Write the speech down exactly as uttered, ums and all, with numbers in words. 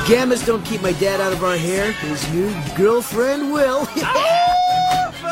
gammas don't keep my dad out of our hair, his new girlfriend will.